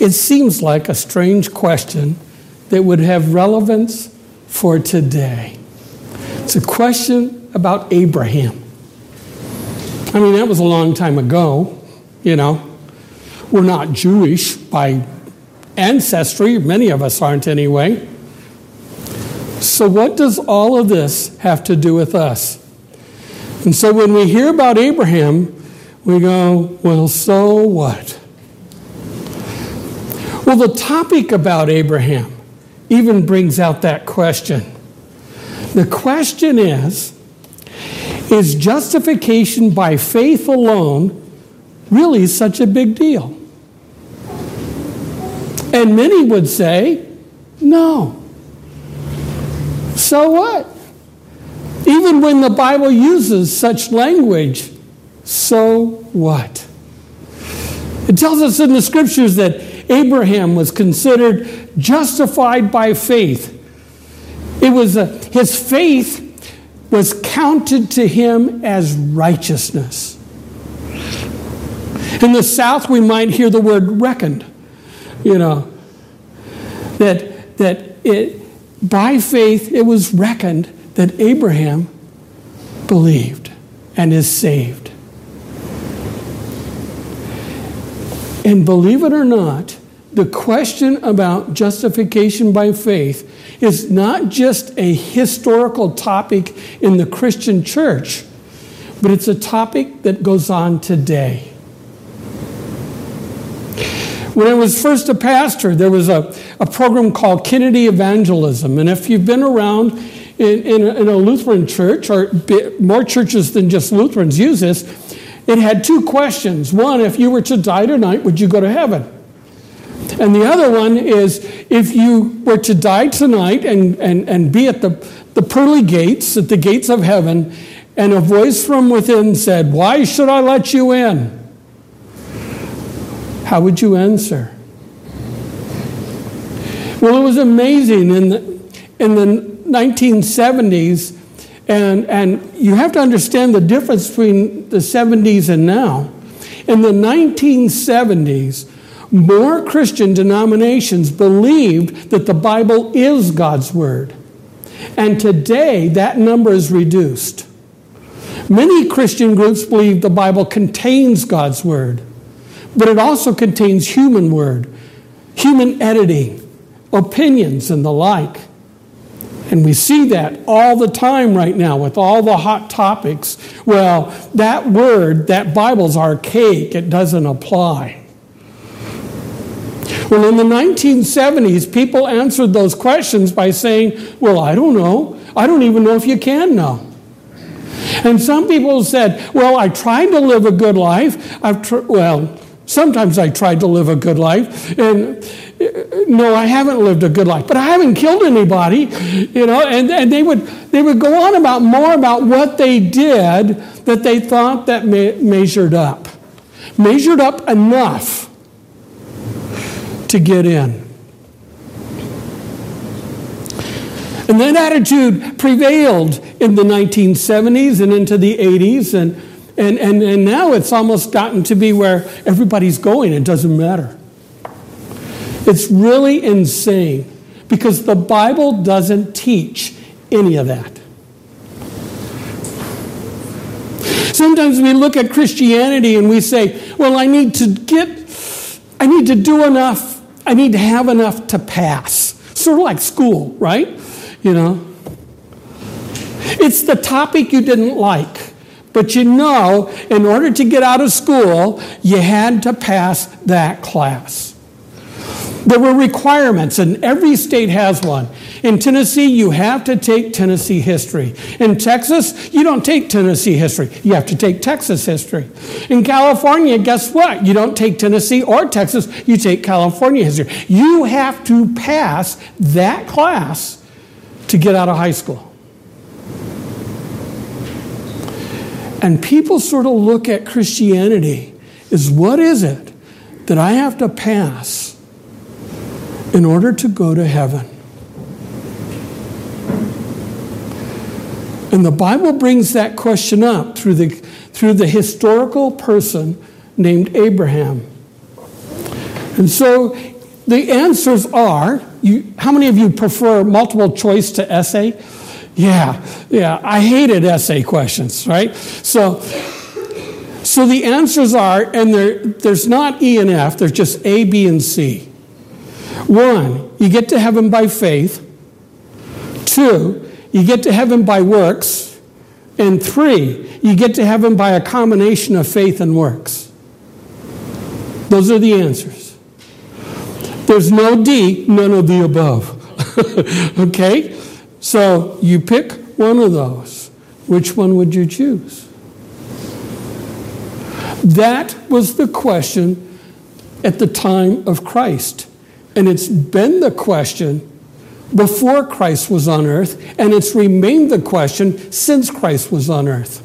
it seems like a strange question that would have relevance for today. It's a question about Abraham. I mean, that was a long time ago, you know. We're not Jewish by ancestry. Many of us aren't anyway. So what does all of this have to do with us? And so when we hear about Abraham, we go, well, so what? Well, the topic about Abraham even brings out that question. The question is justification by faith alone really such a big deal? And many would say, no. So what? Even when the Bible uses such language, so what? It tells us in the scriptures that Abraham was considered justified by faith. His faith was counted to him as righteousness. In the South, we might hear the word reckoned. You know, by faith it was reckoned that Abraham believed and is saved. And believe it or not, the question about justification by faith is not just a historical topic in the Christian church, but it's a topic that goes on today. When I was first a pastor, there was a program called Kennedy Evangelism. And if you've been around in a Lutheran church, or more churches than just Lutherans use this, it had two questions. One, if you were to die tonight, would you go to heaven? And the other one is, if you were to die tonight and be at the pearly gates, at the gates of heaven, and a voice from within said, "Why should I let you in?" How would you answer? Well, it was amazing in the 1970s, and you have to understand the difference between the 70s and now. In the 1970s, more Christian denominations believed that the Bible is God's Word. And today, that number is reduced. Many Christian groups believe the Bible contains God's Word, but it also contains human word, human editing, opinions, and the like. And we see that all the time right now with all the hot topics. Well, that word, that Bible's archaic. It doesn't apply. Well, in the 1970s, people answered those questions by saying, well, I don't know. I don't even know if you can know. And some people said, well, I tried to live a good life. Sometimes I tried to live a good life, and no, I haven't lived a good life, but I haven't killed anybody, you know. And they would go on about more about what they did that they thought that measured up enough to get in. And that attitude prevailed in the 1970s and into the 80s, and now it's almost gotten to be where everybody's going. It doesn't matter. It's really insane because the Bible doesn't teach any of that. Sometimes we look at Christianity and we say, well, I need to do enough. I need to have enough to pass. Sort of like school, right? You know. It's the topic you didn't like. But you know, in order to get out of school, you had to pass that class. There were requirements, and every state has one. In Tennessee, you have to take Tennessee history. In Texas, you don't take Tennessee history. You have to take Texas history. In California, guess what? You don't take Tennessee or Texas. You take California history. You have to pass that class to get out of high school. And people sort of look at Christianity as, what is it that I have to pass in order to go to heaven? And the Bible brings that question up through the historical person named Abraham. And so the answers are, how many of you prefer multiple choice to essay? Yeah, I hated essay questions, right? So the answers are, and there's not E and F, there's just A, B, and C. 1, you get to heaven by faith. 2, you get to heaven by works. And 3, you get to heaven by a combination of faith and works. Those are the answers. There's no D, none of the above. Okay? So you pick one of those. Which one would you choose? That was the question at the time of Christ. And it's been the question before Christ was on earth, and it's remained the question since Christ was on earth.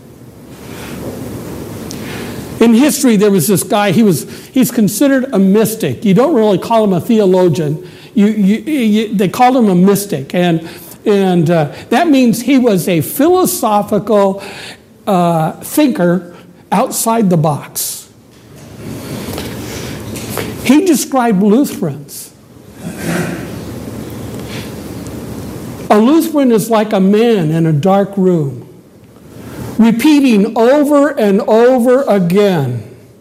In history, there was this guy, he's considered a mystic. You don't really call him a theologian. They called him a mystic. And that means he was a philosophical thinker outside the box. He described Lutherans. A Lutheran is like a man in a dark room, repeating over and over again,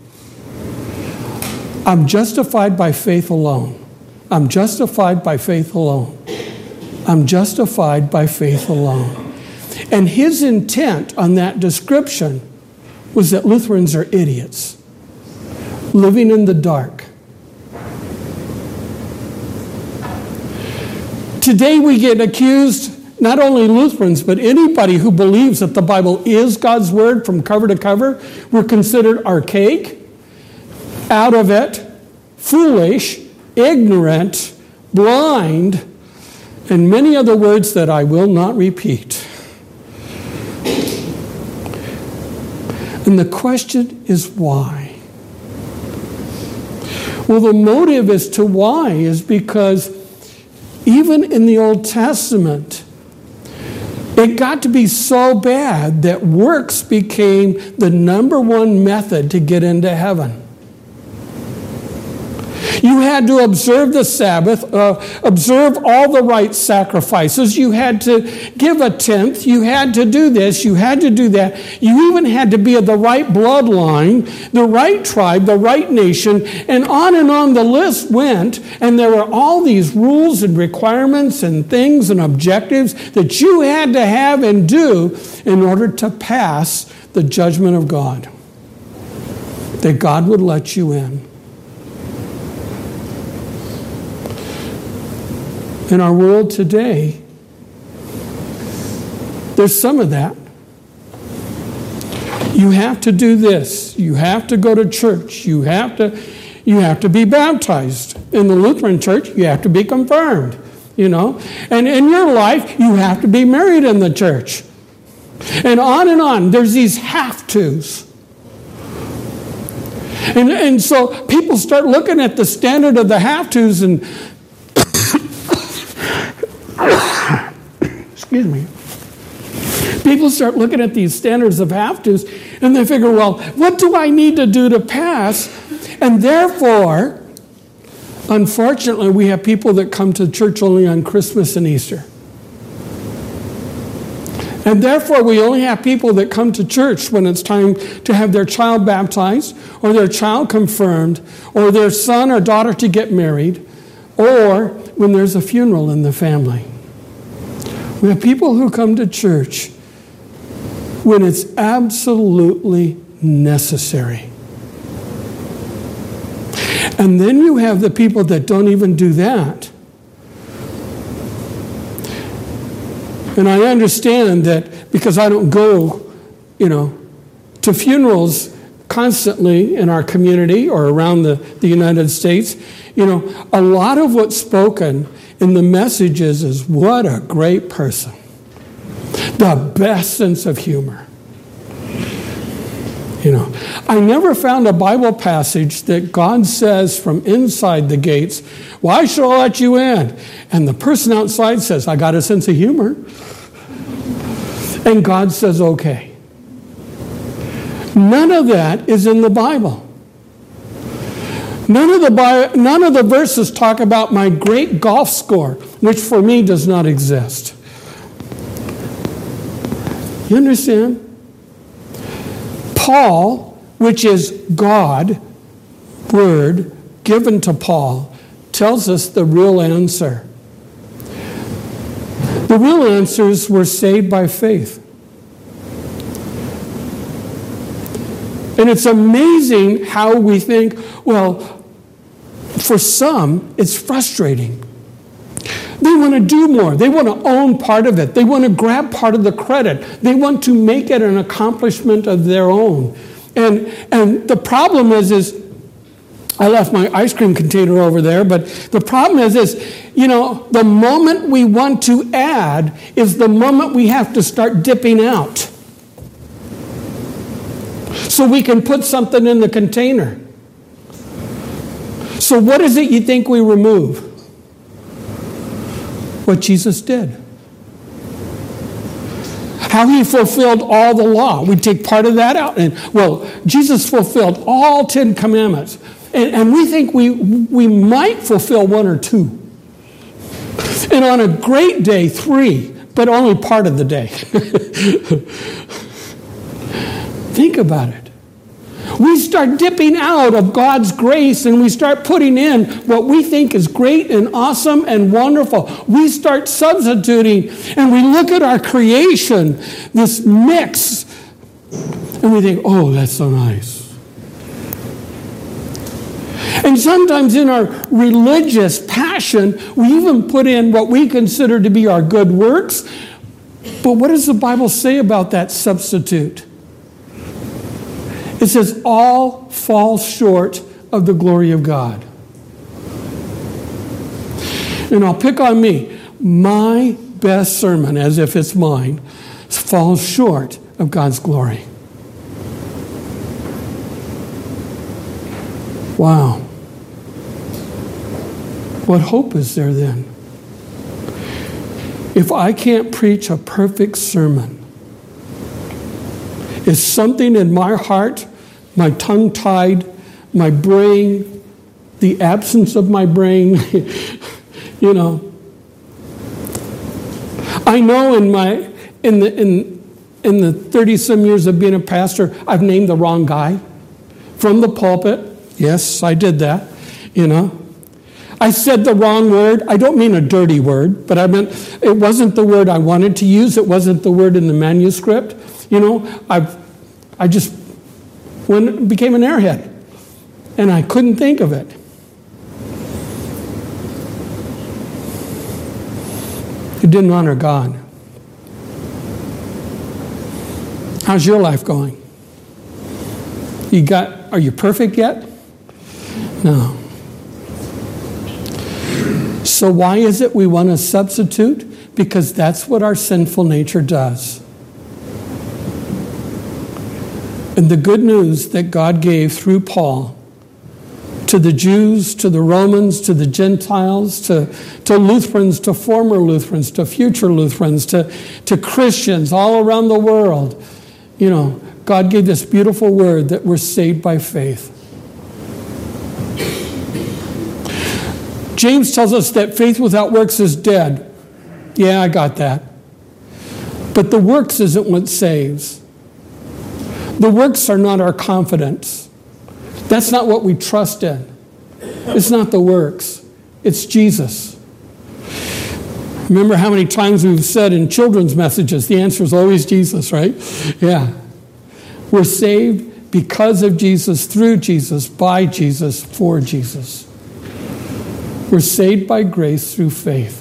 I'm justified by faith alone. I'm justified by faith alone. I'm justified by faith alone. And his intent on that description was that Lutherans are idiots, living in the dark. Today we get accused, not only Lutherans, but anybody who believes that the Bible is God's Word from cover to cover, we're considered archaic, out of it, foolish, ignorant, blind, and many other words that I will not repeat. And the question is why? Well, the motive as to why is because even in the Old Testament, it got to be so bad that works became the number one method to get into heaven. You had to observe the Sabbath, observe all the right sacrifices. You had to give a tenth. You had to do this. You had to do that. You even had to be of the right bloodline, the right tribe, the right nation, and on the list went. And there were all these rules and requirements and things and objectives that you had to have and do in order to pass the judgment of God, that God would let you in. In our world today, there's some of that. You have to do this. You have to go to church. You have to be baptized. In the Lutheran church, you have to be confirmed. And in your life, you have to be married in the church. And on. There's these have-tos. And so people start looking at the standard of the have-tos and excuse me. People start looking at these standards of have-tos and they figure, well, what do I need to do to pass? And therefore, unfortunately, we have people that come to church only on Christmas and Easter. And therefore, we only have people that come to church when it's time to have their child baptized or their child confirmed or their son or daughter to get married or when there's a funeral in the family. We have people who come to church when it's absolutely necessary. And then you have the people that don't even do that. And I understand that because I don't go, to funerals constantly in our community or around the United States, a lot of what's spoken in the messages is what a great person. The best sense of humor. I never found a Bible passage that God says from inside the gates, why should I let you in? And the person outside says, I got a sense of humor. And God says, okay. None of that is in the Bible. None of the verses talk about my great golf score, which for me does not exist. You understand? Paul, which is God, word, given to Paul, tells us the real answer. The real answers were saved by faith. And it's amazing how we think, well, for some, it's frustrating. They want to do more. They want to own part of it. They want to grab part of the credit. They want to make it an accomplishment of their own. And the problem is I left my ice cream container over there, but the problem is the moment we want to add is the moment we have to start dipping out. So we can put something in the container. So what is it you think we remove? What Jesus did. How he fulfilled all the law. We take part of that out. And Jesus fulfilled all 10 commandments. And we think we might fulfill 1 or 2. And on a great day, 3, but only part of the day. Think about it. We start dipping out of God's grace and we start putting in what we think is great and awesome and wonderful. We start substituting and we look at our creation, this mix, and we think, oh, that's so nice. And sometimes in our religious passion, we even put in what we consider to be our good works. But what does the Bible say about that substitute? It says, all fall short of the glory of God. And I'll pick on me. My best sermon, as if it's mine, falls short of God's glory. Wow. What hope is there then? If I can't preach a perfect sermon, is something in my heart, my tongue tied, my brain, the absence of my brain, I know in the 30-some years of being a pastor, I've named the wrong guy from the pulpit. Yes, I did that, I said the wrong word. I don't mean a dirty word, but I meant it wasn't the word I wanted to use. It wasn't the word in the manuscript. I just became an airhead, and I couldn't think of it. It didn't honor God. How's your life going? Are you perfect yet? No. So why is it we want to substitute? Because that's what our sinful nature does. And the good news that God gave through Paul to the Jews, to the Romans, to the Gentiles, to Lutherans, to former Lutherans, to future Lutherans, to Christians all around the world, God gave this beautiful word that we're saved by faith. James tells us that faith without works is dead. Yeah, I got that. But the works isn't what saves. The works are not our confidence. That's not what we trust in. It's not the works. It's Jesus. Remember how many times we've said in children's messages, the answer is always Jesus, right? Yeah. We're saved because of Jesus, through Jesus, by Jesus, for Jesus. We're saved by grace through faith.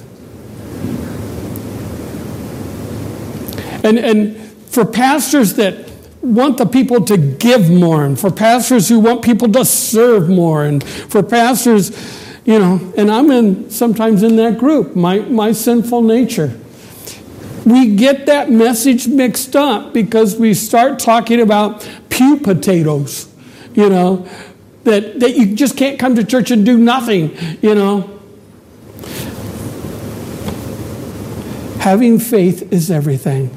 And for pastors that want the people to give more, and for pastors who want people to serve more, and for pastors, and I'm sometimes in that group, my sinful nature. We get that message mixed up because we start talking about pew potatoes, that you just can't come to church and do nothing, Having faith is everything.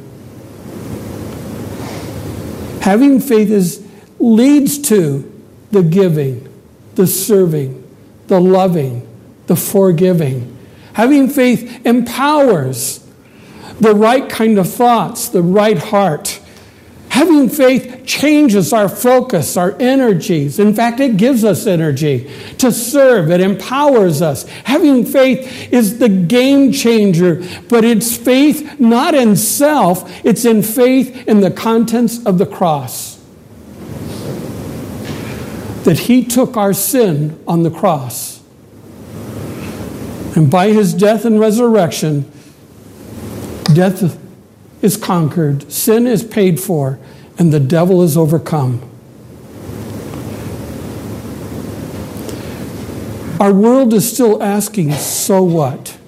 Having faith leads to the giving, the serving, the loving, the forgiving. Having faith empowers the right kind of thoughts, the right heart. Having faith changes our focus, our energies. In fact, it gives us energy to serve. It empowers us. Having faith is the game changer, but it's faith not in self, it's in faith in the contents of the cross. That he took our sin on the cross. And by his death and resurrection, death is conquered, sin is paid for, and the devil is overcome. Our world is still asking, so what?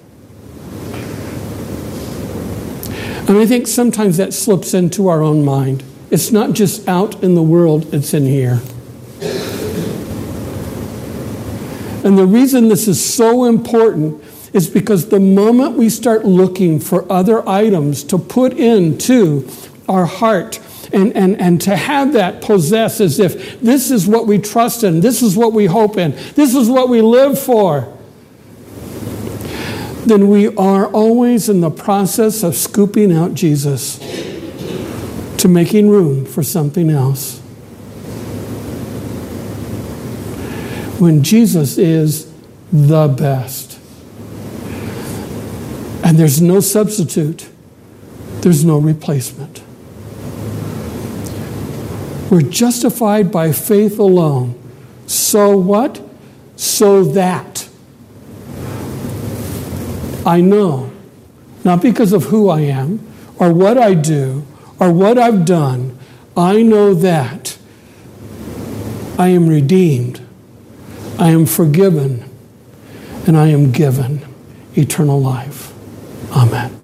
And I think sometimes that slips into our own mind. It's not just out in the world, it's in here. And the reason this is so important is because the moment we start looking for other items to put into our heart and to have that possess as if this is what we trust in, this is what we hope in, this is what we live for, then we are always in the process of scooping out Jesus to making room for something else. When Jesus is the best. And there's no substitute. There's no replacement. We're justified by faith alone. So what? So that I know, not because of who I am, or what I do, or what I've done, I know that I am redeemed, I am forgiven, and I am given eternal life. Amen.